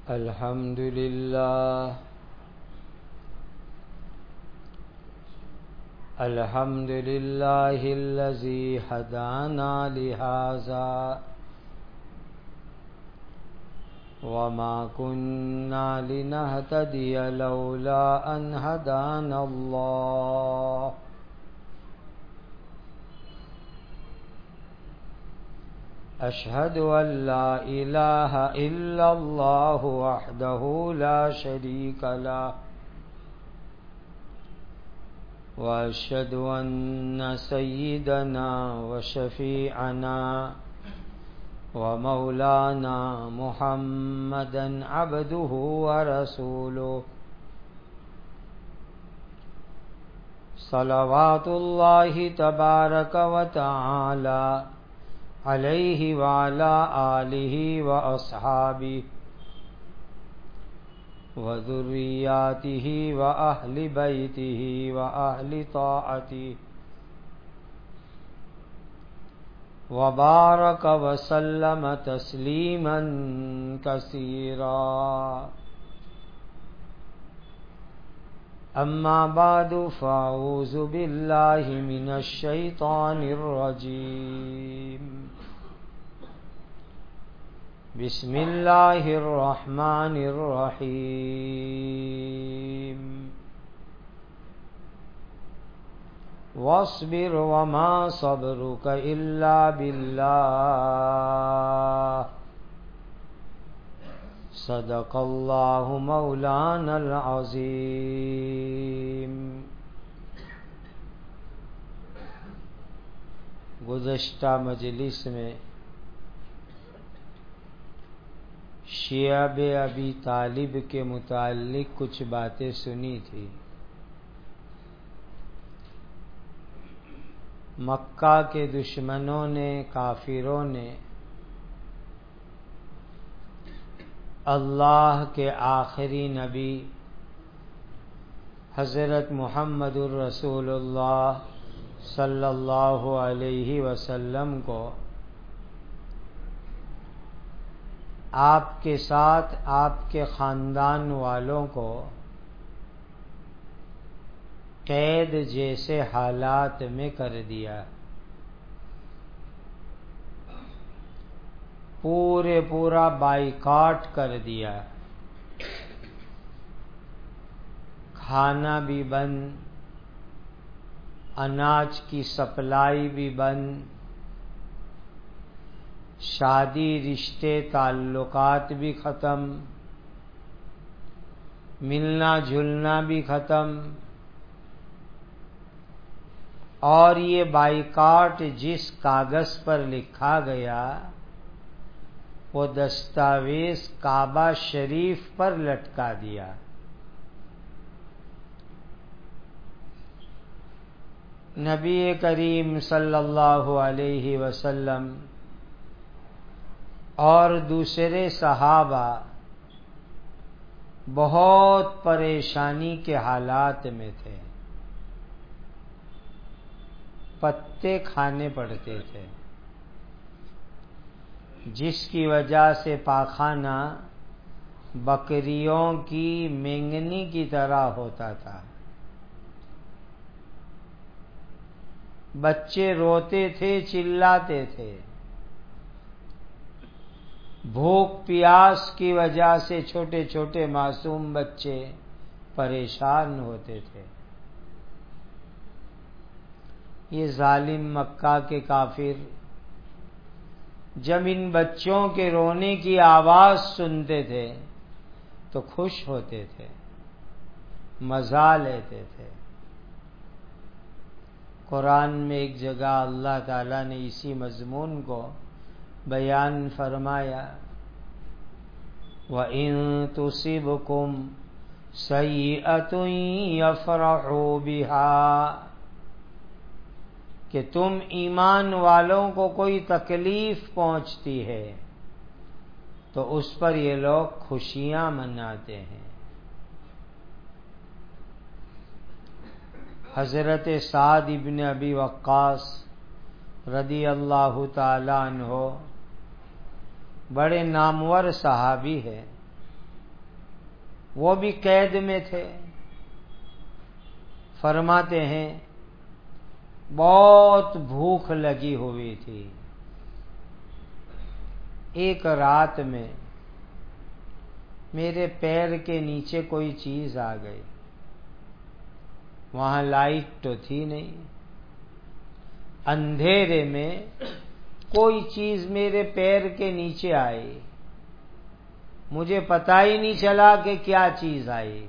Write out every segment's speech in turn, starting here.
الحمد لله الحمد لله الذي هدانا لهذا وما كنا لنهتدي لولا أن هدانا الله أشهد أن لا إله إلا الله وحده لا شريك له وأشهد أن سيدنا وشفيعنا ومولانا محمدا عبده ورسوله صلوات الله تبارك وتعالى عليه وعلى آله وأصحابه وذرياته وأهل بيته وأهل طاعته وبارك وسلم تسليما كثيرا أما بعد فأعوذ بالله من الشيطان الرجيم بسم الله الرحمن الرحيم واصبر وما صبرك إلا بالله صدق الله مولانا العظیم۔ گزشتہ مجلس میں شیعہ ابی طالب کے متعلق کچھ باتیں سنی تھی۔ مکہ کے دشمنوں نے، کافروں نے اللہ کے آخری نبی حضرت محمد الرسول اللہ صلی اللہ علیہ وسلم کو آپ کے ساتھ آپ کے خاندان والوں کو قید جیسے حالات میں کر دیا، پورا بائیکاٹ کر دیا، کھانا بھی بند، اناج کی سپلائی بھی بند، شادی رشتے تعلقات بھی ختم، ملنا جلنا بھی ختم، اور یہ بائیکاٹ جس کاغذ پر لکھا گیا وہ دستاویز کعبہ شریف پر لٹکا دیا۔ نبی کریم صلی اللہ علیہ وسلم اور دوسرے صحابہ بہت پریشانی کے حالات میں تھے، پتے کھانے پڑتے تھے، جس کی وجہ سے پاخانہ بکریوں کی مینگنی کی طرح ہوتا تھا، بچے روتے تھے، چلاتے تھے، بھوک پیاس کی وجہ سے چھوٹے چھوٹے معصوم بچے پریشان ہوتے تھے۔ یہ ظالم مکہ کے کافر جب ان بچوں کے رونے کی آواز سنتے تھے تو خوش ہوتے تھے، مزہ لیتے تھے۔ قرآن میں ایک جگہ اللہ تعالیٰ نے اسی مضمون کو بیان فرمایا، وَإِن تُصِبْكُمْ سَيِّئَةٌ يَفْرَحُوا بِهَا، کہ تم ایمان والوں کو کوئی تکلیف پہنچتی ہے تو اس پر یہ لوگ خوشیاں مناتے ہیں۔ حضرت سعد ابن ابی وقاص رضی اللہ تعالی عنہ بڑے نامور صحابی ہے، وہ بھی قید میں تھے. فرماتے ہیں بہت بھوک لگی ہوئی تھی. ایک رات میں میرے پیر کے نیچے کوئی چیز آ گئی. وہاں لائٹ تو تھی نہیں. اندھیرے میں کوئی چیز میرے پیر کے نیچے آئی. مجھے پتا ہی نہیں چلا کہ کیا چیز آئی.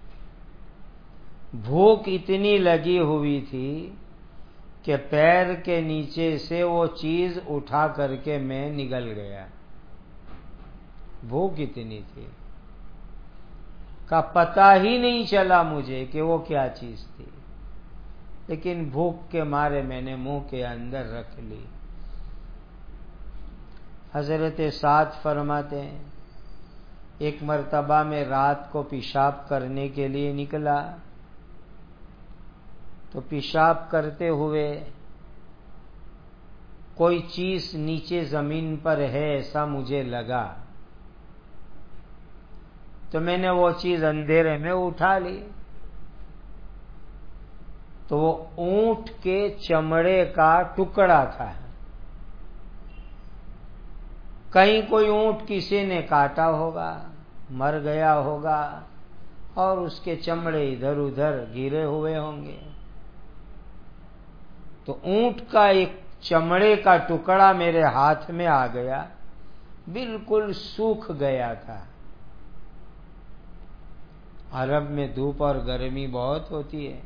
بھوک اتنی لگی ہوئی تھی کہ پیر کے نیچے سے وہ چیز اٹھا کر کے میں نگل گیا. بھوک اتنی تھی کا پتہ ہی نہیں چلا مجھے کہ وہ کیا چیز تھی. لیکن بھوک کے مارے میں نے منہ کے اندر رکھ لی. حضرت سعد فرماتے ہیں ایک مرتبہ میں رات کو پیشاب کرنے کے لیے نکلا تو پیشاب کرتے ہوئے کوئی چیز نیچے زمین پر ہے ایسا مجھے لگا تو میں نے وہ چیز اندھیرے میں اٹھا لی. تو وہ اونٹ کے چمڑے کا ٹکڑا تھا. کہیں کوئی اونٹ کسی نے کاٹا ہوگا, مر گیا ہوگا اور اس کے چمڑے ادھر ادھر گرے ہوئے ہوں گے. تو اونٹ کا ایک چمڑے کا ٹکڑا میرے ہاتھ میں آ گیا, بالکل سوکھ گیا تھا. عرب میں دھوپ اور گرمی بہت ہوتی ہے.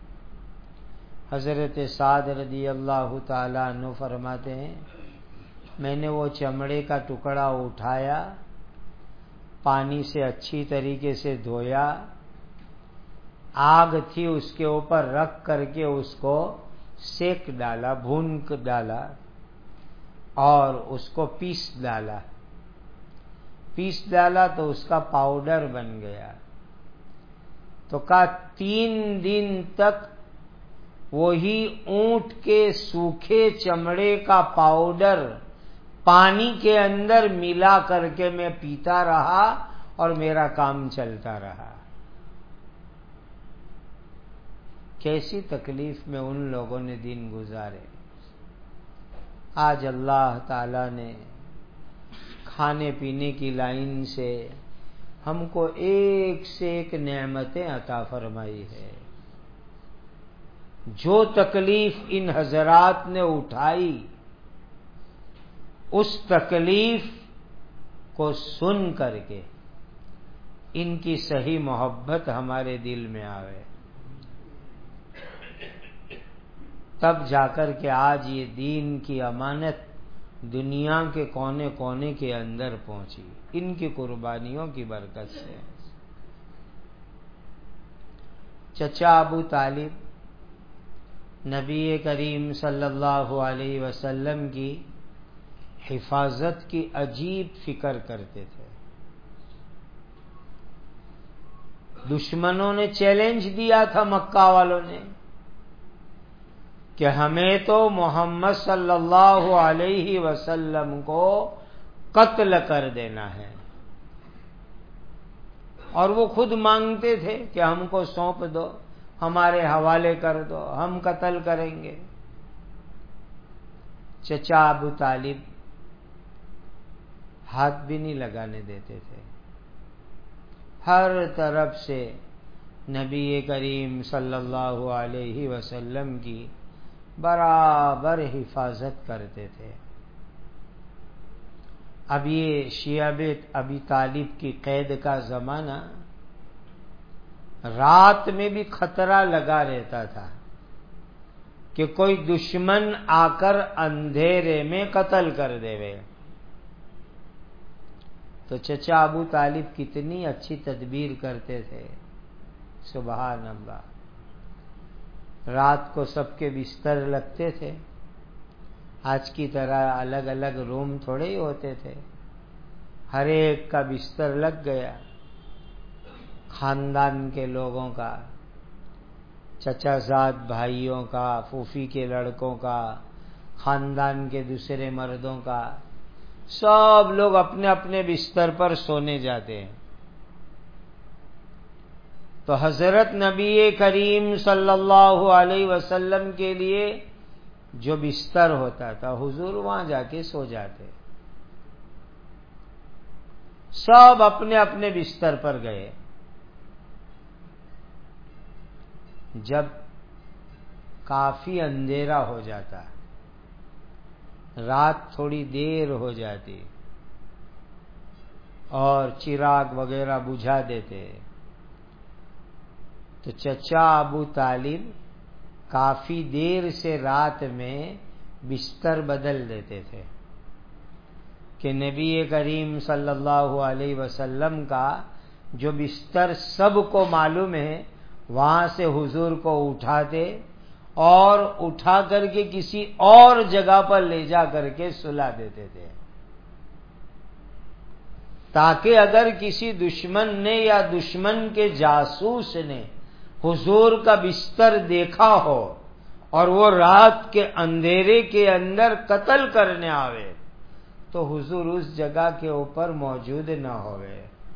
حضرت سعد رضی اللہ تعالیٰ عنہ فرماتے ہیں میں نے وہ چمڑے کا ٹکڑا اٹھایا, پانی سے اچھی طریقے سے دھویا, آگ تھی اس کے اوپر رکھ کر کے اس کو سیک ڈالا, بھون ڈالا اور اس کو پیس ڈالا تو اس کا پاؤڈر بن گیا. تو کہا 3 دن تک وہی اونٹ کے سوکھے چمڑے کا پاؤڈر پانی کے اندر ملا کر کے میں پیتا رہا اور میرا کام چلتا رہا. کیسی تکلیف میں ان لوگوں نے دن گزارے. آج اللہ تعالی نے کھانے پینے کی لائن سے ہم کو ایک سے ایک نعمتیں عطا فرمائی ہے. جو تکلیف ان حضرات نے اٹھائی اس تکلیف کو سن کر کے ان کی صحیح محبت ہمارے دل میں آوے, تب جا کر کے آج یہ دین کی امانت دنیا کے کونے کونے کے اندر پہنچی, ان کی قربانیوں کی برکت سے. چچا ابو طالب نبی کریم صلی اللہ علیہ وسلم کی حفاظت کی عجیب فکر کرتے تھے. دشمنوں نے چیلنج دیا تھا مکہ والوں نے کہ ہمیں تو محمد صلی اللہ علیہ وسلم کو قتل کر دینا ہے, اور وہ خود مانگتے تھے کہ ہم کو سونپ دو, ہمارے حوالے کر دو, ہم قتل کریں گے. چچا ابو طالب ہاتھ بھی نہیں لگانے دیتے تھے. ہر طرف سے نبی کریم صلی اللہ علیہ وسلم کی برابر حفاظت کرتے تھے. اب یہ شیعہ بیت ابی طالب کی قید کا زمانہ, رات میں بھی خطرہ لگا رہتا تھا کہ کوئی دشمن آ کر اندھیرے میں قتل کر دے. تو چچا ابو طالب کتنی اچھی تدبیر کرتے تھے, سبحان اللہ. رات کو سب کے بستر لگتے تھے, آج کی طرح الگ الگ روم تھوڑے ہی ہوتے تھے, ہر ایک کا بستر لگ گیا. خاندان کے لوگوں کا, چچا زاد بھائیوں کا, پھوپھی کے لڑکوں کا, خاندان کے دوسرے مردوں کا, سب لوگ اپنے اپنے بستر پر سونے جاتے ہیں. تو حضرت نبی کریم صلی اللہ علیہ وسلم کے لیے جو بستر ہوتا تھا حضور وہاں جا کے سو جاتے. سب اپنے اپنے بستر پر گئے. جب کافی اندھیرا ہو جاتا، رات تھوڑی دیر ہو جاتی اور چراغ وغیرہ بجھا دیتے، تو چچا ابو طالب کافی دیر سے رات میں بستر بدل دیتے تھے کہ نبی کریم صلی اللہ علیہ وسلم کا جو بستر سب کو معلوم ہے وہاں سے حضور کو اٹھاتے اور اٹھا کر کے کسی اور جگہ پر لے جا کر کے سلا دیتے تھے، تاکہ اگر کسی دشمن نے یا دشمن کے جاسوس نے حضور کا بستر دیکھا ہو اور وہ رات کے اندھیرے کے اندر قتل کرنے آوے تو حضور اس جگہ کے اوپر موجود نہ ہوئے.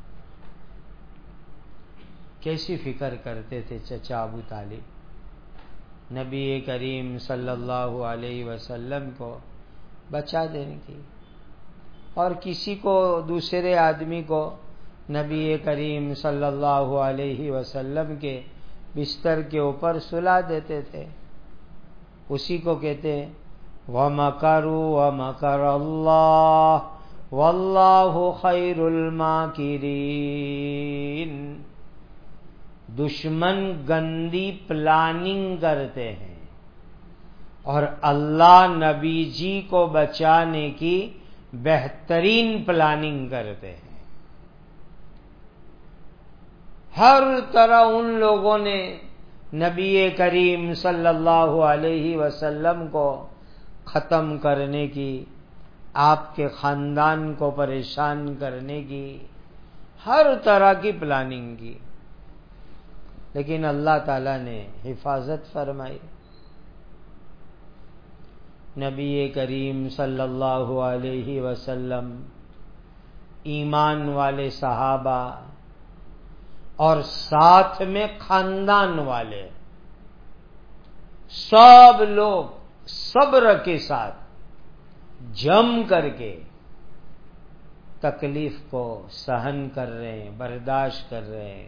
کیسی فکر کرتے تھے چچا ابو طالب نبی کریم صلی اللہ علیہ وسلم کو بچا دینے کی، اور کسی کو دوسرے آدمی کو نبی کریم صلی اللہ علیہ وسلم کے بستر کے اوپر سلا دیتے تھے. اسی کو کہتے وَمَكَرُوا وَمَكَرَ اللَّهُ وَاللَّهُ خَيْرُ الْمَاكِرِينَ. دشمن گندی پلاننگ کرتے ہیں اور اللہ نبی جی کو بچانے کی بہترین پلاننگ کرتے ہیں. ہر طرح ان لوگوں نے نبی کریم صلی اللہ علیہ وسلم کو ختم کرنے کی، آپ کے خاندان کو پریشان کرنے کی ہر طرح کی پلاننگ کی، لیکن اللہ تعالی نے حفاظت فرمائی. نبی کریم صلی اللہ علیہ وسلم، ایمان والے صحابہ اور ساتھ میں خاندان والے سب لوگ صبر کے ساتھ جم کر کے تکلیف کو سہن کر رہے ہیں، برداشت کر رہے ہیں.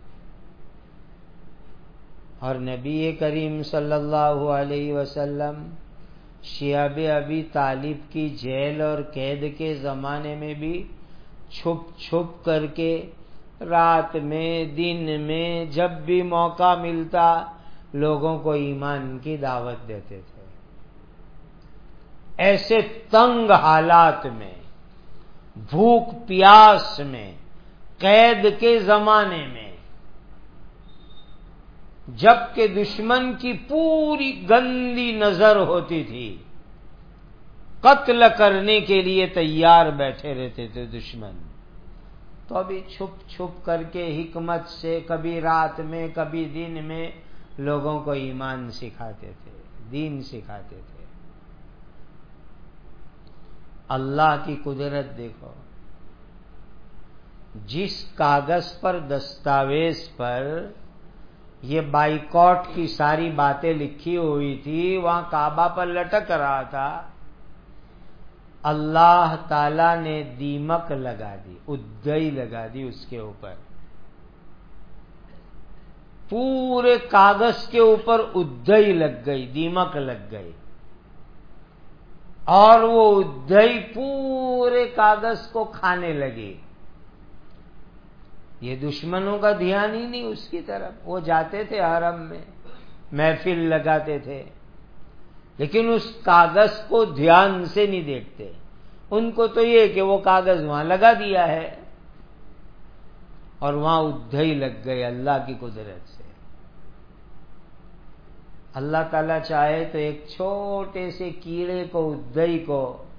اور نبی کریم صلی اللہ علیہ وسلم شیاب ابی طالب کی جیل اور قید کے زمانے میں بھی چھپ چھپ کر کے رات میں دن میں جب بھی موقع ملتا لوگوں کو ایمان کی دعوت دیتے تھے. ایسے تنگ حالات میں، بھوک پیاس میں، قید کے زمانے میں، جبکہ دشمن کی پوری گندی نظر ہوتی تھی، قتل کرنے کے لیے تیار بیٹھے رہتے تھے دشمن، تو ابھی چھپ چھپ کر کے حکمت سے کبھی رات میں کبھی دن میں لوگوں کو ایمان سکھاتے تھے، دین سکھاتے تھے. اللہ کی قدرت دیکھو، جس کاغذ پر دستاویز پر یہ بائیکاٹ کی ساری باتیں لکھی ہوئی تھی وہاں کعبہ پر لٹک رہا تھا، اللہ تعالی نے دیمک لگا دی، ادئی لگا دی اس کے اوپر. پورے کاغذ کے اوپر ادئی لگ گئی، دیمک لگ گئی، اور وہ ادئی پورے کاغذ کو کھانے لگی. یہ دشمنوں کا دھیان ہی نہیں اس کی طرف. وہ جاتے تھے حرم میں، محفل لگاتے تھے، لیکن اس کاغذ کو دھیان سے نہیں دیکھتے. ان کو تو یہ کہ وہ کاغذ وہاں لگا دیا ہے، اور وہاں ادھئی لگ گئے اللہ کی قدرت سے. اللہ تعالیٰ چاہے تو ایک چھوٹے سے کیڑے کو، ادھئی کو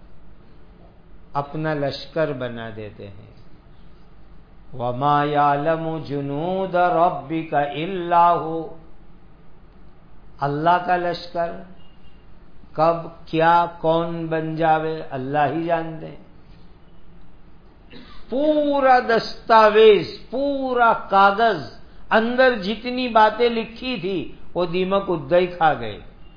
اپنا لشکر بنا دیتے ہیں. وَمَا يَعْلَمُ جُنُودَ رَبِّكَ إِلَّا هُوَ. اللہ کا لشکر کب کیا کون بن جاوے اللہ ہی جانتے ہیں. پورا دستاویز، پورا کاغذ اندر جتنی باتیں لکھی تھی وہ دیمک ادھر ہی کھا گئے،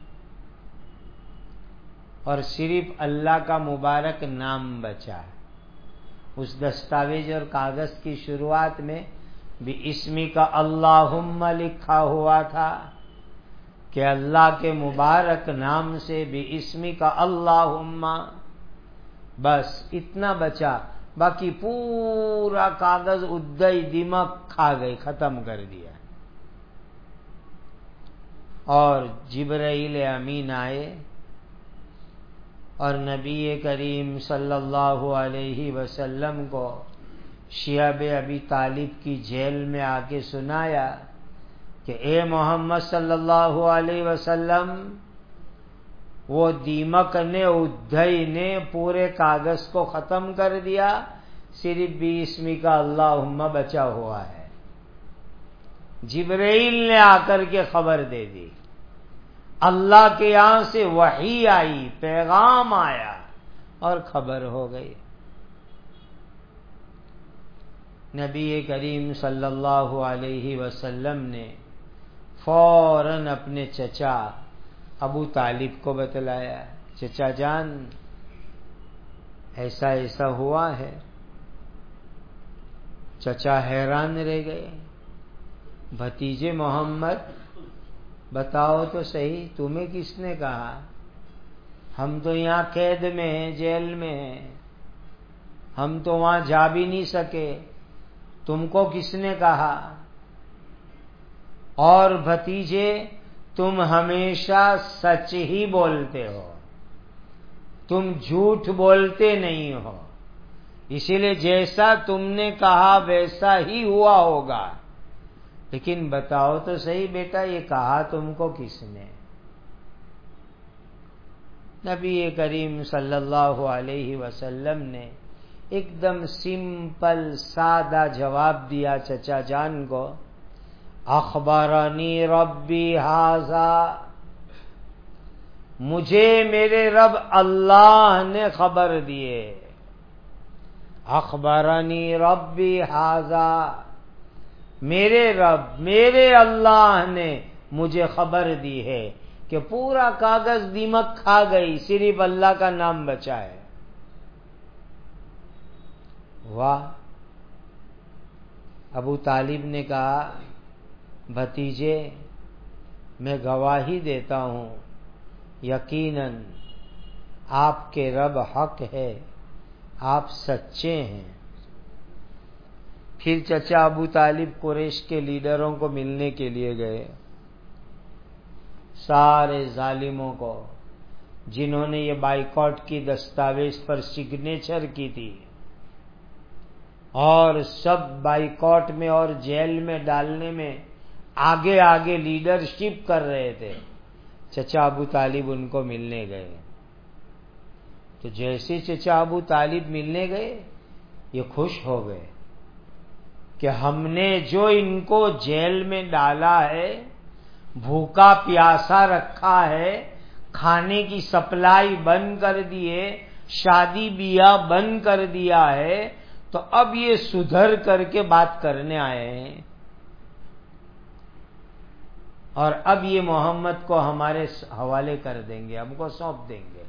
اور صرف اللہ کا مبارک نام بچا۔ اس دستاویز اور کاغذ کی شروعات میں بِاسْمِکَ اللہم لکھا ہوا تھا کہ اللہ کے مبارک نام سے بِاسْمِکَ اللہم، بس اتنا بچا، باقی پورا کاغذ ادھر دیمک کھا گئی، ختم کر دیا۔ اور جبرائیل امین آئے اور نبی کریم صلی اللہ علیہ وسلم کو شیعہ ابی طالب کی جیل میں آ کے سنایا کہ اے محمد صلی اللہ علیہ وسلم، وہ دیمک نے ادھئی نے پورے کاغذ کو ختم کر دیا، صرف بِاسْمِکَ اللہم بچا ہوا ہے۔ جبرائیل نے آ کر کے خبر دے دی، اللہ کے یہاں سے وحی آئی، پیغام آیا اور خبر ہو گئی۔ نبی کریم صلی اللہ علیہ وسلم نے فوراً اپنے چچا ابو طالب کو بتلایا، چچا جان ایسا ایسا ہوا ہے۔ چچا حیران رہ گئے، بھتیجے محمد بتاؤ تو صحیح، تمہیں کس نے کہا؟ ہم تو یہاں قید میں ہیں، جیل میں ہیں، ہم تو وہاں جا بھی نہیں سکے، تم کو کس نے کہا؟ اور بھتیجے تم ہمیشہ سچ ہی بولتے ہو، تم جھوٹ بولتے نہیں ہو، اسی لیے جیسا تم نے کہا ویسا ہی ہوا ہوگا، لیکن بتاؤ تو صحیح بیٹا یہ کہا تم کو کس نے؟ نبی کریم صلی اللہ علیہ وسلم نے ایک دم سمپل سادہ جواب دیا چچا جان کو، اخبرنی ربی ھذا، مجھے میرے رب اللہ نے خبر دیے، اخبرنی ربی ھذا، میرے رب میرے اللہ نے مجھے خبر دی ہے کہ پورا کاغذ دیمک کھا گئی، صرف اللہ کا نام بچا ہے۔ واہ! ابو طالب نے کہا بھتیجے میں گواہی دیتا ہوں یقیناً آپ کے رب حق ہے، آپ سچے ہیں۔ پھر چچا ابو طالب قریش کے لیڈروں کو ملنے کے لیے گئے، سارے ظالموں کو جنہوں نے یہ بائیکاٹ کی دستاویز پر سگنیچر کی تھی اور سب بائیکاٹ میں اور جیل میں ڈالنے میں آگے آگے لیڈرشپ کر رہے تھے، چچا ابو طالب ان کو ملنے گئے۔ تو جیسے چچا ابو طالب ملنے گئے یہ خوش ہو گئے کہ ہم نے جو ان کو جیل میں ڈالا ہے، بھوکا پیاسا رکھا ہے، کھانے کی سپلائی بند کر دیے، شادی بیاہ بند کر دیا ہے، تو اب یہ سدھر کر کے بات کرنے آئے ہیں اور اب یہ محمد کو ہمارے حوالے کر دیں گے، ہم کو سونپ دیں گے۔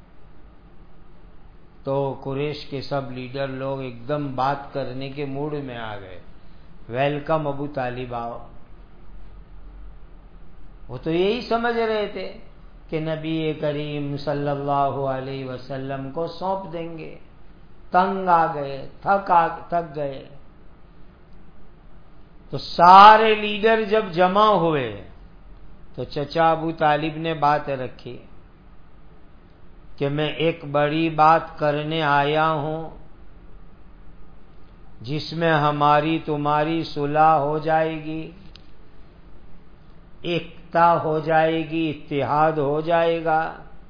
تو قریش کے سب لیڈر لوگ ایک دم بات کرنے کے موڈ میں آ گئے، ویلکم ابو طالب آؤ۔ وہ تو یہی سمجھ رہے تھے کہ نبی کریم صلی اللہ علیہ وسلم کو سونپ دیں گے، تنگ آ گئے، تھک گئے۔ تو سارے لیڈر جب جمع ہوئے تو چچا ابو طالب نے بات رکھی کہ میں ایک بڑی بات کرنے آیا ہوں جس میں ہماری تمہاری صلح ہو جائے گی، ایکتا ہو جائے گی، اتحاد ہو جائے گا۔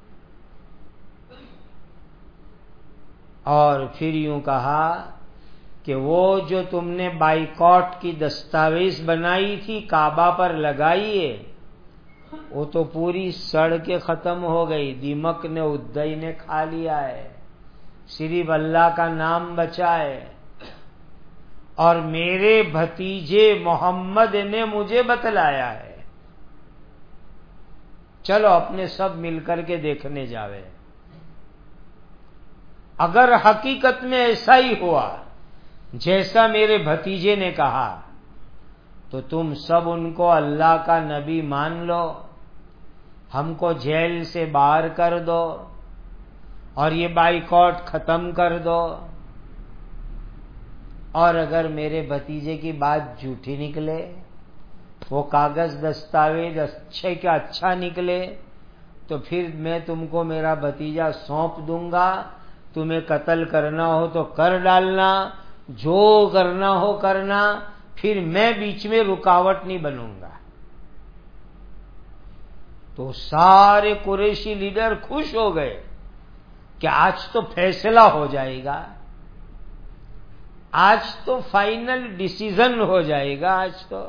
اور پھر یوں کہا کہ وہ جو تم نے بائیکاٹ کی دستاویز بنائی تھی کعبہ پر لگائی ہے، وہ تو پوری سڑ کے ختم ہو گئی، دیمک نے ادھئی نے کھا لیا ہے، صرف اللہ کا نام بچا ہے۔ اور میرے بھتیجے محمد نے مجھے بتلایا ہے، چلو اپنے سب مل کر کے دیکھنے جاوے۔ اگر حقیقت میں ایسا ہی ہوا جیسا میرے بھتیجے نے کہا تو تم سب ان کو اللہ کا نبی مان لو، ہم کو جیل سے باہر کر دو اور یہ بائیکاٹ ختم کر دو۔ اور اگر میرے بھتیجے کی بات جھوٹی نکلے، وہ کاغذ دستاویز اچھے کا اچھا نکلے، تو پھر میں تم کو میرا بھتیجا سونپ دوں گا، تمہیں قتل کرنا ہو تو کر ڈالنا، جو کرنا ہو کرنا، پھر میں بیچ میں رکاوٹ نہیں بنوں گا۔ تو سارے قریشی لیڈر خوش ہو گئے کہ آج تو فیصلہ ہو جائے گا، آج تو فائنل ڈیسیژن ہو جائے گا، آج تو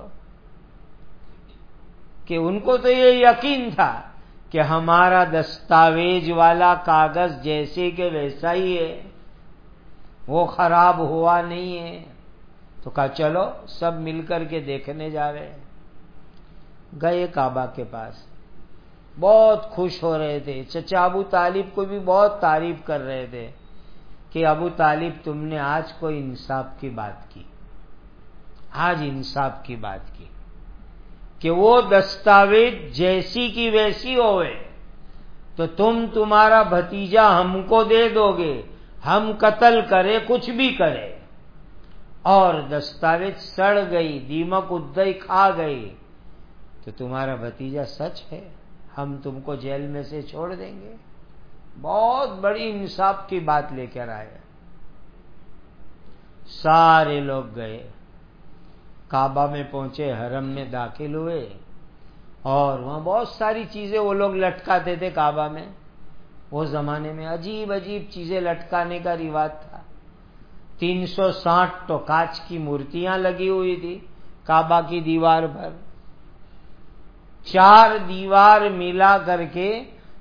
کہ ان کو تو یہ یقین تھا کہ ہمارا دستاویز والا کاغذ جیسے کہ ویسا ہی ہے، وہ خراب ہوا نہیں ہے۔ تو کہا چلو سب مل کر کے دیکھنے جا رہے ہیں۔ گئے کعبہ کے پاس، بہت خوش ہو رہے تھے، چچا ابو طالب کو بھی بہت تعریف کر رہے تھے کہ ابو طالب تم نے آج کوئی انصاف کی بات کی، آج انصاف کی بات کی کہ وہ دستاویز جیسی کی ویسی ہوئے تو تمہارا بھتیجا ہم کو دے دو گے، ہم قتل کرے کچھ بھی کرے، اور دستاویز سڑ گئی، دیمک ادئی کھا گئی تو تمہارا بھتیجا سچ ہے، ہم تم کو جیل میں سے چھوڑ دیں گے۔ بہت بڑی انصاف کی بات لے کر آئے۔ سارے لوگ گئے، کعبہ میں پہنچے، حرم میں داخل ہوئے، اور وہاں بہت ساری چیزیں وہ لوگ لٹکاتے تھے کعبہ میں۔ وہ زمانے میں عجیب عجیب چیزیں لٹکانے کا رواج تھا۔ 360 تو کانچ کی مورتیاں لگی ہوئی تھی کعبہ کی دیوار پر، 4 دیوار ملا کر کے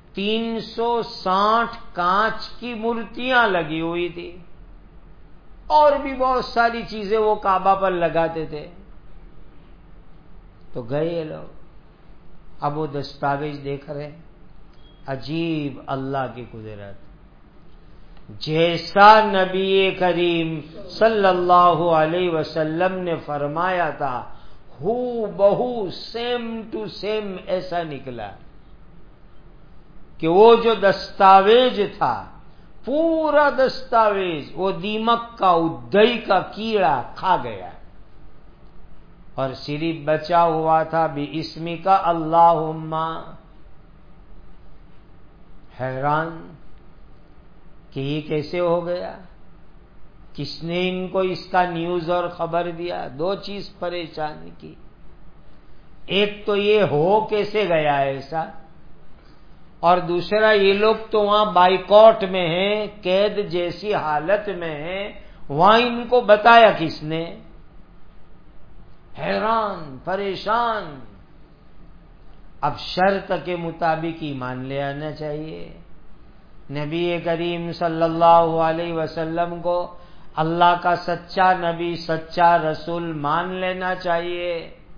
360 کانچ کی مورتیاں لگی ہوئی تھی، اور بھی بہت ساری چیزیں وہ کعبہ پر لگاتے تھے۔ تو گئے لوگ، اب وہ دستاویز دیکھ رہے، عجیب اللہ کی قدرت، جیسا نبی کریم صلی اللہ علیہ وسلم نے فرمایا تھا ہو بہو سیم ٹو سیم ایسا نکلا کہ وہ جو دستاویز تھا، پورا دستاویز وہ دیمک کا ادئی کا کیڑا کھا گیا، اور صرف بچا ہوا تھا بِاسْمِ کا اللہم۔ حیران کہ یہ کیسے ہو گیا، کس نے ان کو اس کا نیوز اور خبر دیا؟ 2 چیز پریشان کی، ایک تو یہ ہو کیسے گیا ایسا، اور دوسرا یہ لوگ تو وہاں بائیکاٹ میں ہیں، قید جیسی حالت میں ہیں، وہاں ان کو بتایا کس نے؟ حیران پریشان۔ اب شرط کے مطابق ایمان لے آنا چاہیے، نبی کریم صلی اللہ علیہ وسلم کو اللہ کا سچا نبی سچا رسول مان لینا چاہیے۔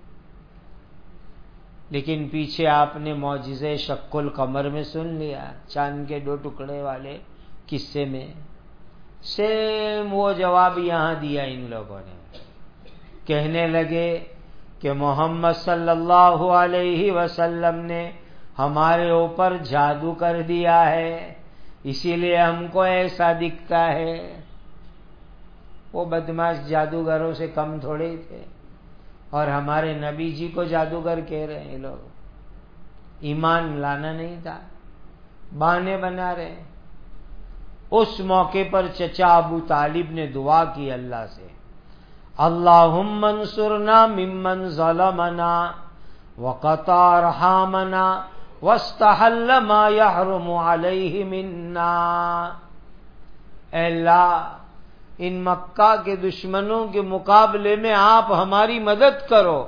لیکن پیچھے آپ نے معجزے شق القمر میں سن لیا، چاند کے 2 ٹکڑے والے قصے میں، سیم وہ جواب یہاں دیا ان لوگوں نے۔ کہنے لگے کہ محمد صلی اللہ علیہ وسلم نے ہمارے اوپر جادو کر دیا ہے، اسی لیے ہم کو ایسا دکھتا ہے۔ وہ بدماش جادوگروں سے کم تھوڑے تھے، اور ہمارے نبی جی کو جادوگر کہہ رہے ہیں لوگ۔ ایمان لانا نہیں تھا، بہانے بنا رہے۔ اس موقع پر چچا ابو طالب نے دعا کی اللہ سے، اللہم انصرنا ممن ظلمنا وقطع ارحامنا واستحل ما يحرم علیہ منا۔ اے اللہ، ان مکہ کے دشمنوں کے مقابلے میں آپ ہماری مدد کرو،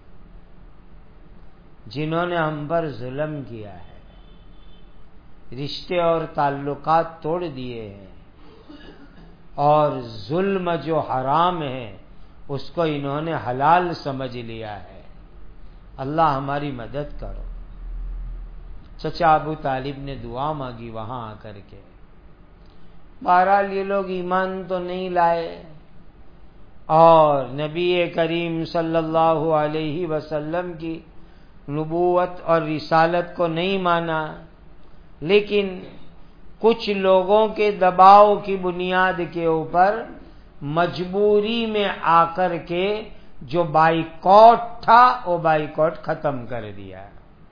جنہوں نے ہم پر ظلم کیا ہے، رشتے اور تعلقات توڑ دیے ہیں، اور ظلم جو حرام ہے اس کو انہوں نے حلال سمجھ لیا ہے۔ اللہ ہماری مدد کرو۔ چچا ابو طالب نے دعا مانگی وہاں آ کر کے۔ بہرحال یہ لوگ ایمان تو نہیں لائے اور نبی کریم صلی اللہ علیہ وسلم کی نبوت اور رسالت کو نہیں مانا، لیکن کچھ لوگوں کے دباؤ کی بنیاد کے اوپر مجبوری میں آ کر کے جو بائیکاٹ تھا وہ بائیکاٹ ختم کر دیا،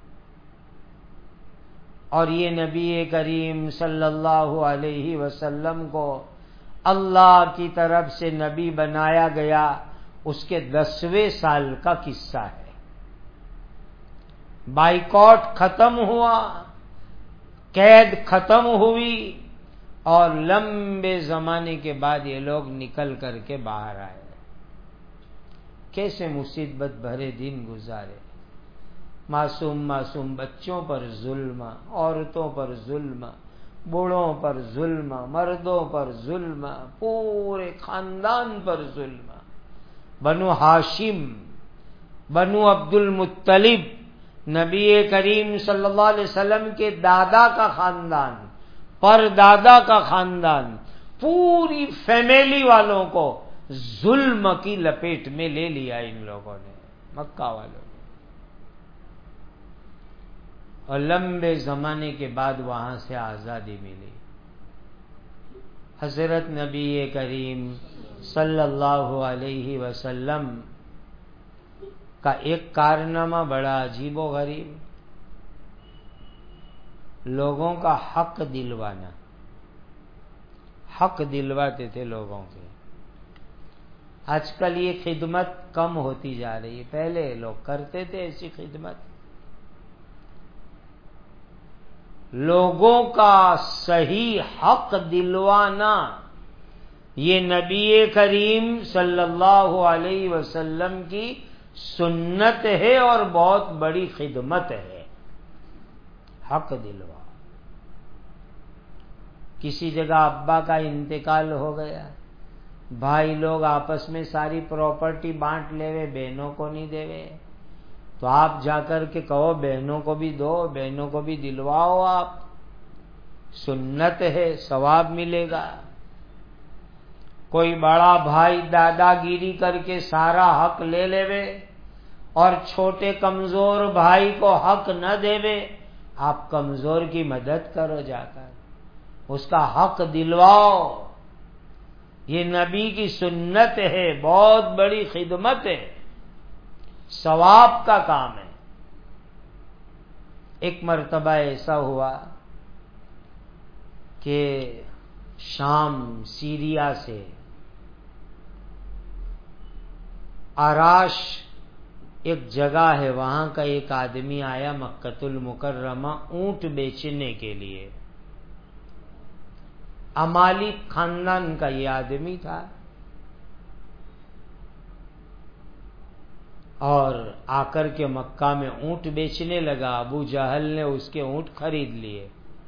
اور یہ نبی کریم صلی اللہ علیہ وسلم کو اللہ کی طرف سے نبی بنایا گیا اس کے 10ویں سال کا قصہ ہے۔ بائیکاٹ ختم ہوا، قید ختم ہوئی، اور لمبے زمانے کے بعد یہ لوگ نکل کر کے باہر آئے۔ کیسے مصیبت بھرے دن گزارے، معصوم بچوں پر ظلم، عورتوں پر ظلم، بوڑھوں پر ظلم، مردوں پر ظلم، پورے خاندان پر ظلم۔ بنو ہاشم، بنو عبد المطلب، نبی کریم صلی اللہ علیہ وسلم کے دادا کا خاندان، پر دادا کا خاندان، پوری فیملی والوں کو ظلم کی لپیٹ میں لے لیا ان لوگوں نے، مکہ والوں نے، اور لمبے زمانے کے بعد وہاں سے آزادی ملی۔ حضرت نبی کریم صلی اللہ علیہ وسلم کا ایک کارنامہ بڑا عجیب و غریب، لوگوں کا حق دلوانا، حق دلواتے تھے لوگوں کے۔ آج کل یہ خدمت کم ہوتی جا رہی ہے، پہلے لوگ کرتے تھے ایسی خدمت۔ لوگوں کا صحیح حق دلوانا یہ نبی کریم صلی اللہ علیہ وسلم کی سنت ہے اور بہت بڑی خدمت ہے۔ حق دلوا، کسی جگہ ابا کا انتقال ہو گیا، بھائی لوگ آپس میں ساری پراپرٹی بانٹ لے وے، بہنوں کو نہیں دے وے، تو آپ جا کر کے کہو بہنوں کو بھی دو، بہنوں کو بھی دلواؤ، آپ سنت ہے، ثواب ملے گا۔ کوئی بڑا بھائی دادا گیری کر کے سارا حق لے لے وے اور چھوٹے کمزور بھائی کو حق نہ دے وے، آپ کمزور کی مدد کرو، جا کر اس کا حق دلواؤ۔ یہ نبی کی سنت ہے، بہت بڑی خدمت ہے، ثواب کا کام ہے۔ ایک مرتبہ ایسا ہوا کہ شام، سیریا سے آراش ایک جگہ ہے، وہاں کا ایک آدمی آیا مکۃ المکرمہ اونٹ بیچنے کے لیے۔ امالیق خاندان کا یہ آدمی تھا، اور آ کر کے مکہ میں اونٹ بیچنے لگا۔ ابو جہل نے اس کے اونٹ خرید لیے،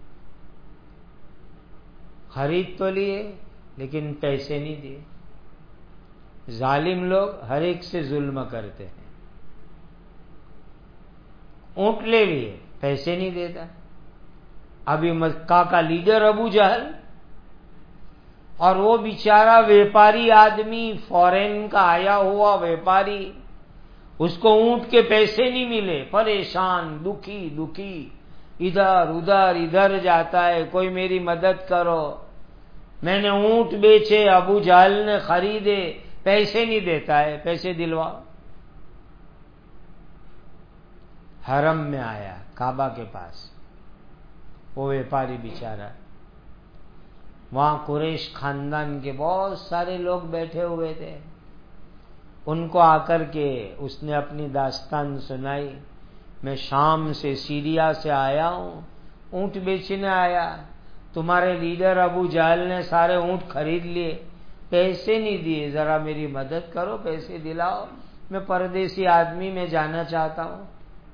خرید تو لیے لیکن پیسے نہیں دیے۔ ظالم لوگ ہر ایک سے ظلم کرتے ہیں، اونٹ لے لیے، پیسے نہیں دیتا۔ ابھی مکہ کا لیڈر ابو جہل، اور وہ بیچارہ ویپاری آدمی، فورین کا آیا ہوا ویپاری، اس کو اونٹ کے پیسے نہیں ملے، پریشان، دکھی، ادھر جاتا ہے، کوئی میری مدد کرو، میں نے اونٹ بیچے، ابو جہل نے خریدے، پیسے نہیں دیتا ہے، پیسے دلواؤ۔ حرم میں آیا، کعبہ کے پاس، وہ ویپاری بیچارہ، وہاں قریش خاندان کے بہت سارے لوگ بیٹھے ہوئے تھے۔ ان کو آ کر کے اس نے اپنی داستان سنائی، میں شام سے، سیریا سے آیا ہوں، اونٹ بیچنے آیا، تمہارے لیڈر ابو جہل نے سارے اونٹ خرید لیے، پیسے نہیں دیے، ذرا میری مدد کرو، پیسے دلاؤ، میں پردیسی آدمی میں جانا چاہتا ہوں۔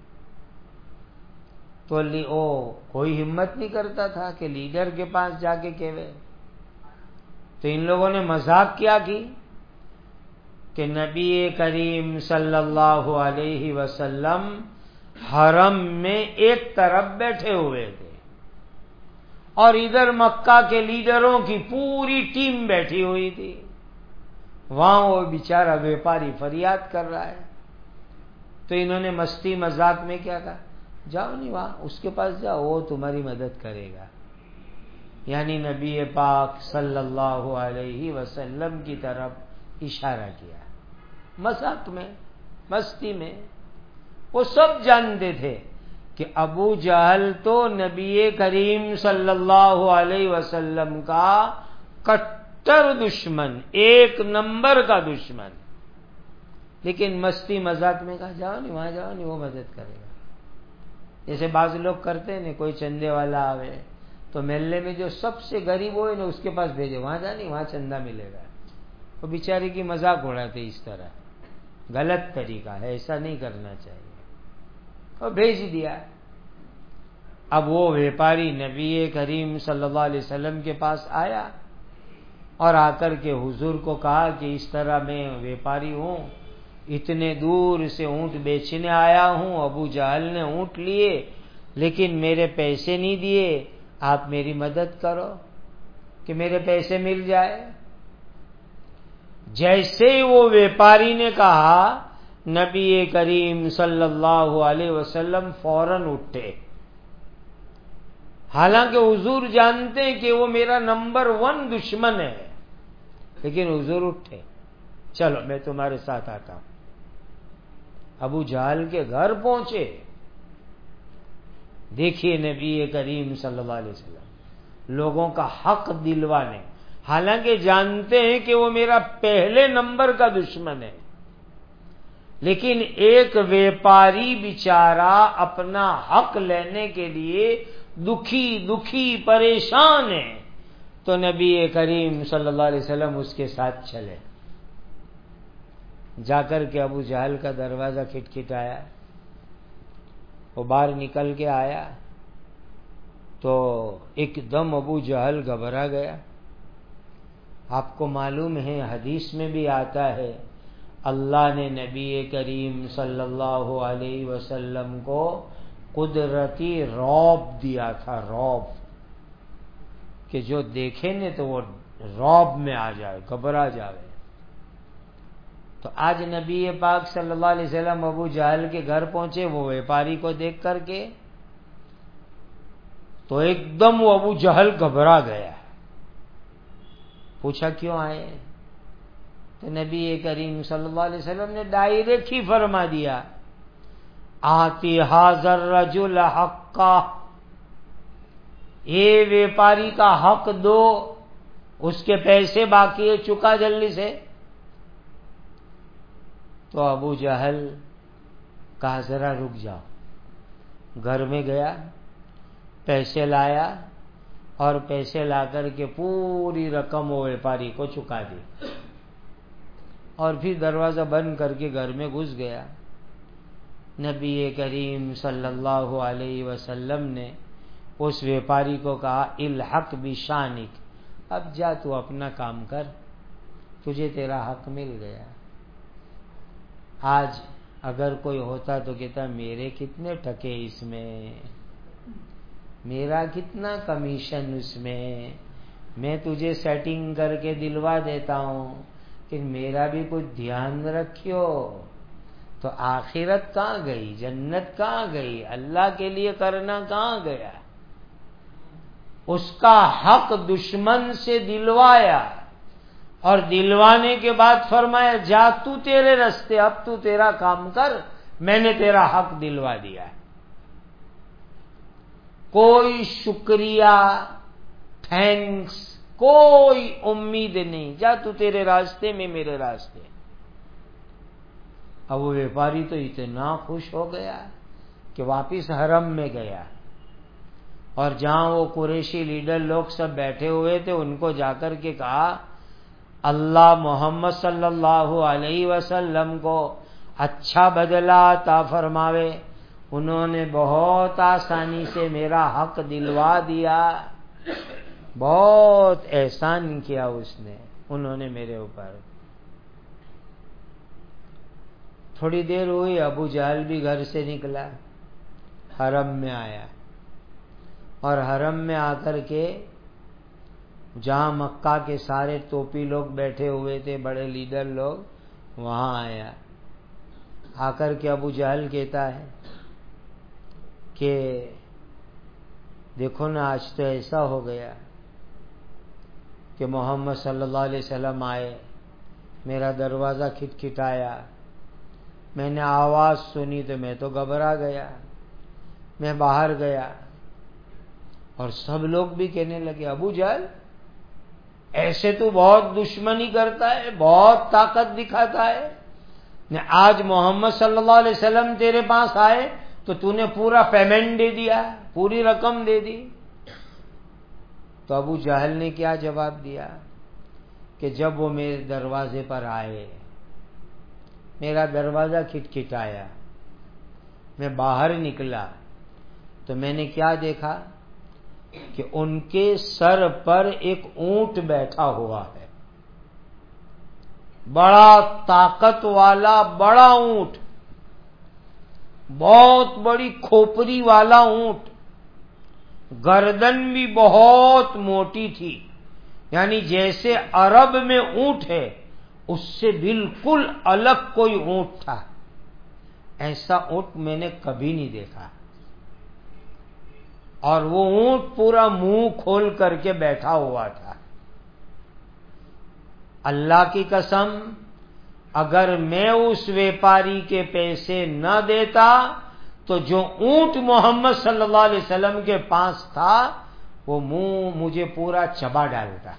تو کوئی ہمت نہیں کرتا تھا کہ لیڈر کے پاس جا کے کہے، تو ان لوگوں نے مذاق کیا کہ کہ نبی کریم صلی اللہ علیہ وسلم حرم میں ایک طرف بیٹھے ہوئے تھے اور ادھر مکہ کے لیڈروں کی پوری ٹیم بیٹھی ہوئی تھی. وہاں وہ بیچارہ ویپاری فریاد کر رہا ہے. تو انہوں نے مستی مذاق میں کیا کہا، جاؤ نہیں وہاں اس کے پاس جاؤ، وہ تمہاری مدد کرے گا. یعنی نبی پاک صلی اللہ علیہ وسلم کی طرف اشارہ کیا مذاق میں، مستی میں. وہ سب جانتے تھے کہ ابو جہل تو نبی کریم صلی اللہ علیہ وسلم کا کٹر دشمن، ایک نمبر کا دشمن. لیکن مستی مذاق میں کہا جاؤ نہیں وہاں، جاؤ نہیں، وہ مدد کرے گا. جیسے بعض لوگ کرتے ہیں نا، کوئی چندے والا آوے تو محلے میں جو سب سے غریب ہوئے نا اس کے پاس بھیجے، وہاں جا نہیں، وہاں چندہ ملے گا. وہ بیچارے کی مذاق اڑاتے اس طرح. غلط طریقہ ہے، ایسا نہیں کرنا چاہیے. اور بھیج دیا. اب وہ ویپاری نبی کریم صلی اللہ علیہ وسلم کے پاس آیا اور آ کر کے حضور کو کہا کہ اس طرح میں ویپاری ہوں، اتنے دور سے اونٹ بیچنے آیا ہوں، ابو جہل نے اونٹ لیے لیکن میرے پیسے نہیں دیے، آپ میری مدد کرو کہ میرے پیسے مل جائے. جیسے ہی وہ ویپاری نے کہا، نبی کریم صلی اللہ علیہ وسلم فوراً اٹھے. حالانکہ حضور جانتے ہیں کہ وہ میرا نمبر 1 دشمن ہے، لیکن حضور اٹھے، چلو میں تمہارے ساتھ آتا ہوں. ابو جہل کے گھر پہنچے. دیکھیے نبی کریم صلی اللہ علیہ وسلم لوگوں کا حق دلوانے، حالانکہ جانتے ہیں کہ وہ میرا پہلے نمبر کا دشمن ہے، لیکن ایک ویپاری بیچارہ اپنا حق لینے کے لیے دکھی پریشان ہے، تو نبی کریم صلی اللہ علیہ وسلم اس کے ساتھ چلے. جا کر کے ابو جہل کا دروازہ کھٹکھٹایا. وہ باہر نکل کے آیا تو ایک دم ابو جہل گھبرا گیا. آپ کو معلوم ہے حدیث میں بھی آتا ہے، اللہ نے نبی کریم صلی اللہ علیہ وسلم کو قدرتی رعب دیا تھا، رعب، کہ جو دیکھے نا تو وہ رعب میں آ جائے، گھبرا جائے. تو آج نبی پاک صلی اللہ علیہ وسلم ابو جہل کے گھر پہنچے، وہ ویپاری کو دیکھ کر کے تو ایک دم وہ ابو جہل گھبرا گیا. پوچھا کیوں آئے؟ تو نبی کریم صلی اللہ علیہ وسلم نے ڈائریکٹ ہی فرما دیا، آتی حاضر رجل حقا، یہ ویپاری کا حق دو، اس کے پیسے باقی ہے، چکا جلدی سے. تو ابو جہل کہا ذرا رک جاؤ. گھر میں گیا، پیسے لایا اور پیسے لا کر کے پوری رقم وہ ویپاری کو چکا دی اور پھر دروازہ بند کر کے گھر میں گھس گیا. نبی کریم صلی اللہ علیہ وسلم نے اس ویپاری کو کہا الحق بشانک، اب جا تو اپنا کام کر، تجھے تیرا حق مل گیا. آج اگر کوئی ہوتا تو کہتا میرے کتنے ٹکے اس میں، میرا کتنا کمیشن اس میں تجھے سیٹنگ کر کے دلوا دیتا ہوں کہ میرا بھی کچھ دھیان رکھیو. تو آخرت کہاں گئی، جنت کہاں گئی، اللہ کے لیے کرنا کہاں گیا. اس کا حق دشمن سے دلوایا اور دلوانے کے بعد فرمایا جا تو تیرے رستے، اب تو تیرا کام کر، میں نے تیرا حق دلوا دیا. کوئی شکریہ، تھینکس، کوئی امید نہیں، جا تو تیرے راستے میں میرے راستے. اب وہ ویپاری تو اتنا خوش ہو گیا کہ واپس حرم میں گیا اور جہاں وہ قریشی لیڈر لوگ سب بیٹھے ہوئے تھے ان کو جا کر کے کہا اللہ محمد صلی اللہ علیہ وسلم کو اچھا بدلہ عطا فرماوے، انہوں نے بہت آسانی سے میرا حق دلوا دیا، بہت احسان کیا اس نے، انہوں نے میرے اوپر. تھوڑی دیر ہوئی، ابو جہل بھی گھر سے نکلا، حرم میں آیا، اور حرم میں آ کر کے جہاں مکہ کے سارے توپی لوگ بیٹھے ہوئے تھے، بڑے لیڈر لوگ، وہاں آیا۔ آ کر کے ابو جہل کہتا ہے کہ دیکھو نا، آج تو ایسا ہو گیا کہ محمد صلی اللہ علیہ وسلم آئے، میرا دروازہ کھٹکھٹایا، میں نے آواز سنی تو میں تو گھبرا گیا، میں باہر گیا، اور سب لوگ بھی کہنے لگے ابو جہل ایسے تو بہت دشمنی کرتا ہے، بہت طاقت دکھاتا ہے، آج محمد صلی اللہ علیہ وسلم تیرے پاس آئے تو نے پورا پیمنٹ دے دیا، پوری رقم دے دی۔ تو ابو جہل نے کیا جواب دیا کہ جب وہ میرے دروازے پر آئے، میرا دروازہ کھٹکھٹایا، میں باہر نکلا تو میں نے کیا دیکھا کہ ان کے سر پر ایک اونٹ بیٹھا ہوا ہے، بڑا طاقت والا بڑا اونٹ، بہت بڑی کھوپری والا اونٹ، گردن بھی بہت موٹی تھی، یعنی جیسے عرب میں اونٹ ہے اس سے بالکل الگ کوئی اونٹ تھا، ایسا اونٹ میں نے کبھی نہیں دیکھا، اور وہ اونٹ پورا منہ کھول کر کے بیٹھا ہوا تھا۔ اللہ کی قسم، اگر میں اس ویپاری کے پیسے نہ دیتا تو جو اونٹ محمد صلی اللہ علیہ وسلم کے پاس تھا وہ منہ مجھے پورا چبا ڈالتا۔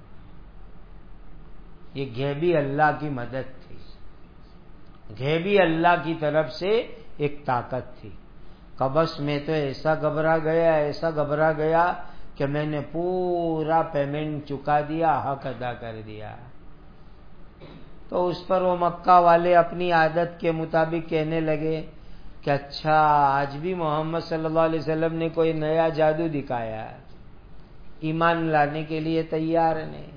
یہ غیبی اللہ کی مدد تھی، غیبی اللہ کی طرف سے ایک طاقت تھی۔ بس میں تو ایسا گھبرا گیا کہ میں نے پورا پیمنٹ چکا دیا، حق ادا کر دیا۔ تو اس پر وہ مکہ والے اپنی عادت کے مطابق کہنے لگے کہ اچھا، آج بھی محمد صلی اللہ علیہ وسلم نے کوئی نیا جادو دکھایا، ایمان لانے کے لیے تیار نہیں۔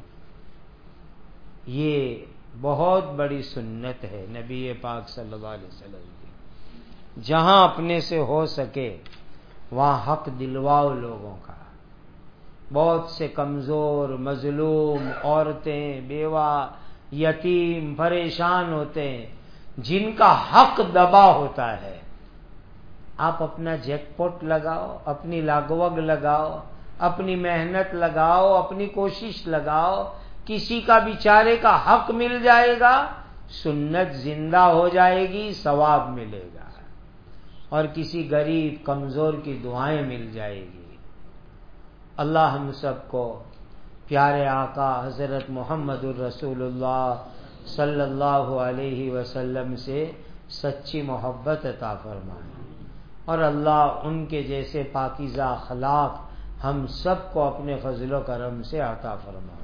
یہ بہت بڑی سنت ہے نبی پاک صلی اللہ علیہ وسلم کی، جہاں اپنے سے ہو سکے وہاں حق دلواؤ لوگوں کا۔ بہت سے کمزور، مظلوم، عورتیں، بیوہ، یتیم پریشان ہوتے ہیں، جن کا حق دبا ہوتا ہے۔ آپ اپنا جیک پاٹ لگاؤ، اپنی لاگوگ لگاؤ، اپنی محنت لگاؤ، اپنی کوشش لگاؤ، کسی کا بیچارے کا حق مل جائے گا، سنت زندہ ہو جائے گی، ثواب ملے گا، اور کسی غریب کمزور کی دعائیں مل جائے گی۔ اللہ ہم سب کو پیارے آقا حضرت محمد الرسول اللہ صلی اللہ علیہ وسلم سے سچی محبت عطا فرمائے، اور اللہ ان کے جیسے پاکیزہ اخلاق ہم سب کو اپنے فضل و کرم سے عطا فرمائے۔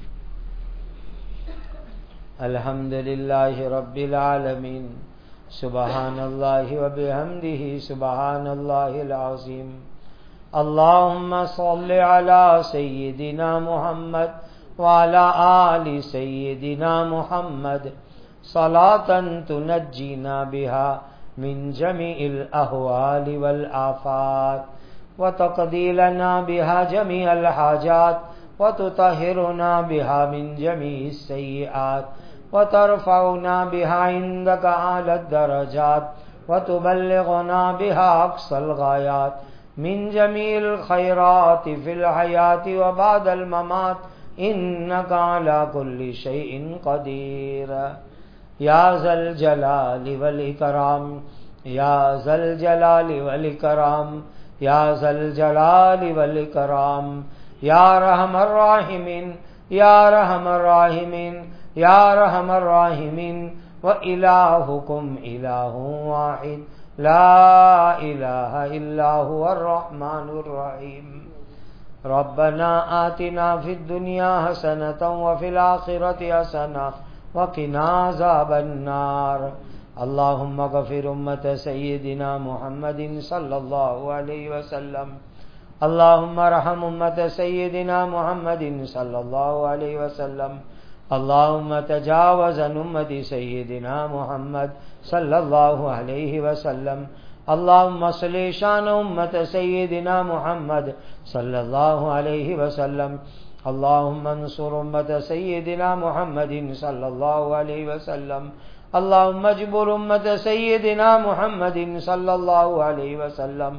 الحمدللہ رب العالمین، سبحان اللہ وبحمدہ، سبحان اللہ العظیم۔ اللہم صل علی سیدنا محمد وعلی آل سیدنا محمد صلاۃ تنجینا بہا من جمیع الاحوال والآفات، وتقضی لنا بہا جمیع الحاجات، وتطہرنا بہا من جمیع السیئات، وترفعنا بہا عندک اعلی الدرجات، وتبلغنا بہا اقصى الغایات من جمیع الخیرات فی الحیاة وبعد الممات، انک علی کل شیء قدیر۔ یا ذا الجلال والاکرام، یا ذا الجلال والاکرام، یا ذا الجلال والاکرام، یا ارحم الراحمین، یا ارحم الراحمین، یا ارحم الراحمین، وإلہکم الہ واحد لا الہ الا هو الرحمن الرحیم۔ ربنا آتنا فی الدنیا حسنۃ وفی الآخرۃ حسنۃ وقنا عذاب النار۔ اللہم اغفر امت سیدنا محمد صلی اللہ علیہ وسلم، اللہم ارحم امت سیدنا محمد صلی اللہ علیہ وسلم، اللهم تجاوز عن امة سيدنا محمد صلى الله عليه وسلم. اللهم صل شان امة سيدنا محمد صلى الله عليه وسلم. اللهم انصر امة سيدنا محمد صلى الله عليه وسلم. اللهم اجبر امة سيدنا محمد صلى الله عليه وسلم.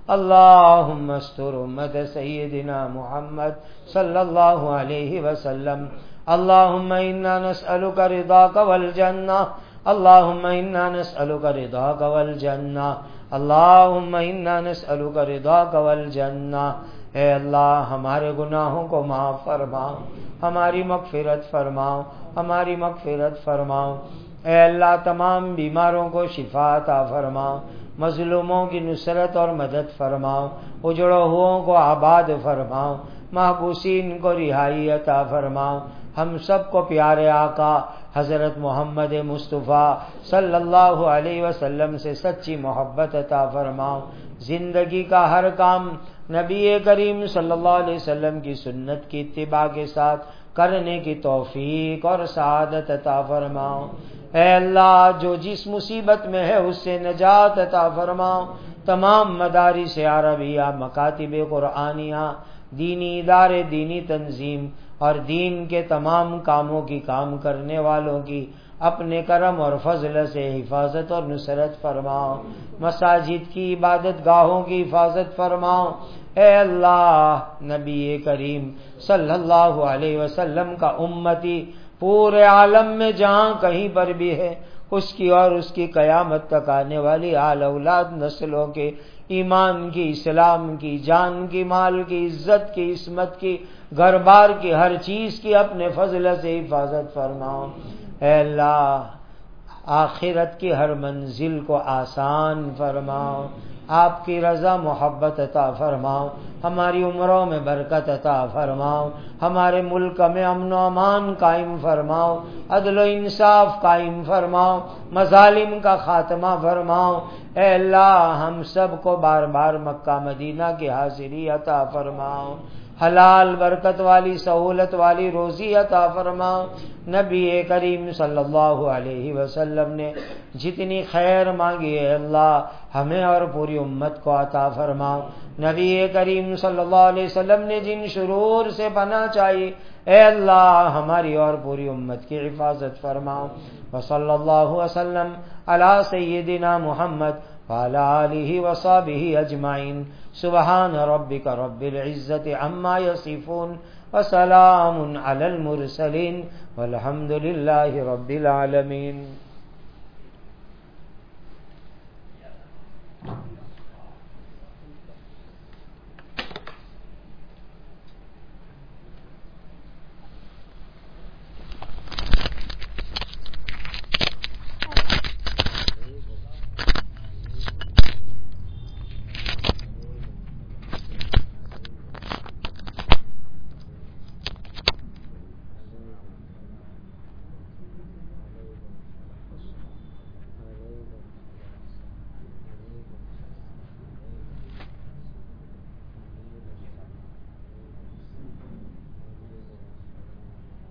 اللهم استر امة سيدنا محمد صلى الله عليه وسلم. اللهم انا نسألك رضاك والجنة. اللهم انا نسألك رضاك والجنة. اللهم انا نسألك رضاك والجنة. اے اللہ ہمارے گناہوں کو معاف فرماؤ، ہماری مغفرت فرماؤ، ہماری مغفرت فرماؤ. اے اللہ تمام بیماروں کو شفا عطا فرماؤ، مظلوموں کی نصرت اور مدد فرماؤ، اجڑوں ہوئوں کو آباد فرماؤ، محبوسین کو رہائی عطا فرماؤ. ہم سب کو پیارے آقا حضرت محمد مصطفیٰ صلی اللہ علیہ وسلم سے سچی محبت عطا فرماؤ. زندگی کا ہر کام نبی کریم صلی اللہ علیہ وسلم کی سنت کی اتباع کے ساتھ کرنے کی توفیق اور سعادت عطا فرماؤ. اے اللہ جو جس مصیبت میں ہے اس سے نجات عطا فرماؤ. تمام مدارس عربیہ، مکاتب قرآنیہ، دینی ادارے، دینی تنظیم اور دین کے تمام کاموں کی کام کرنے والوں کی اپنے کرم اور فضل سے حفاظت اور نصرت فرماؤ. مساجد کی عبادت گاہوں کی حفاظت فرماؤ. اے اللہ نبی کریم صلی اللہ علیہ وسلم کا امتی پورے عالم میں جہاں کہیں پر بھی ہے، اس کی اور اس کی قیامت تک آنے والی آل اولاد نسلوں کے ایمان کی، اسلام کی، جان کی، مال کی، عزت کی، عصمت کی، گھر بار کی، ہر چیز کی اپنے فضل سے حفاظت فرماؤ. اے اللہ آخرت کی ہر منزل کو آسان فرماؤ. آپ کی رضا محبت عطا فرماؤ. ہماری عمروں میں برکت عطا فرماؤ. ہمارے ملک میں امن و امان قائم فرماؤ. عدل و انصاف قائم فرماؤ. مظالم کا خاتمہ فرماؤ. اے اللہ ہم سب کو بار بار مکہ مدینہ کی حاضری عطا فرماؤ. حلال برکت والی سہولت والی روزی عطا فرماؤ. نبی کریم صلی اللہ علیہ وسلم نے جتنی خیر مانگی ہے اللہ ہمیں اور پوری امت کو عطا فرماؤ. نبی کریم صلی اللہ علیہ وسلم نے جن شرور سے پناہ چاہی اے اللہ ہماری اور پوری امت کی حفاظت فرماؤ. وصلی اللہ وسلم علی سیدنا محمد وعلى آلہ وصحبہ اجمعین. سبحان ربک رب العزت عما یصفون وسلام علی المرسلین والحمد للہ رب العالمین.